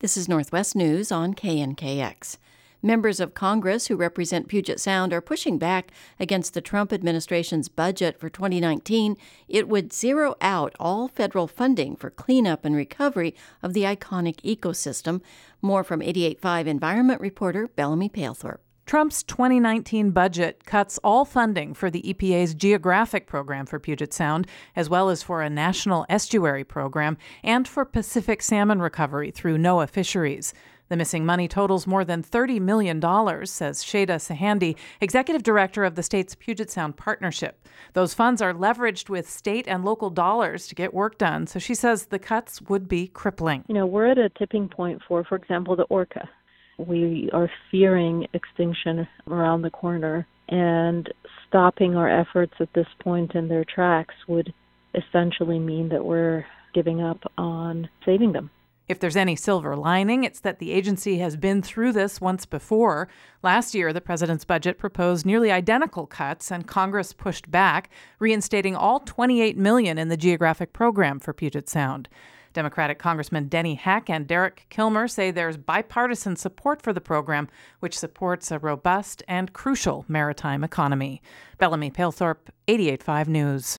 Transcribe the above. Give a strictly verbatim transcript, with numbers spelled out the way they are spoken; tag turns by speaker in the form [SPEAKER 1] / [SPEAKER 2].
[SPEAKER 1] This is Northwest News on K N K X. Members of Congress who represent Puget Sound are pushing back against the Trump administration's budget for twenty nineteen. It would zero out all federal funding for cleanup and recovery of the iconic ecosystem. More from eighty-eight point five Environment reporter Bellamy Palethorpe.
[SPEAKER 2] Trump's twenty nineteen budget cuts all funding for the E P A's geographic program for Puget Sound, as well as for a national estuary program and for Pacific salmon recovery through NOAA Fisheries. The missing money totals more than thirty million dollars, says Shada Sahandi, executive director of the state's Puget Sound Partnership. Those funds are leveraged with state and local dollars to get work done, so she says the cuts would be crippling.
[SPEAKER 3] You know, we're at a tipping point for, for example, the orca. We are fearing extinction around the corner, and stopping our efforts at this point in their tracks would essentially mean that we're giving up on saving them.
[SPEAKER 2] If there's any silver lining, it's that the agency has been through this once before. Last year, the president's budget proposed nearly identical cuts, and Congress pushed back, reinstating all twenty-eight million dollars in the geographic program for Puget Sound. Democratic Congressman Denny Heck and Derek Kilmer say there's bipartisan support for the program, which supports a robust and crucial maritime economy. Bellamy Palethorpe, eighty-eight point five News.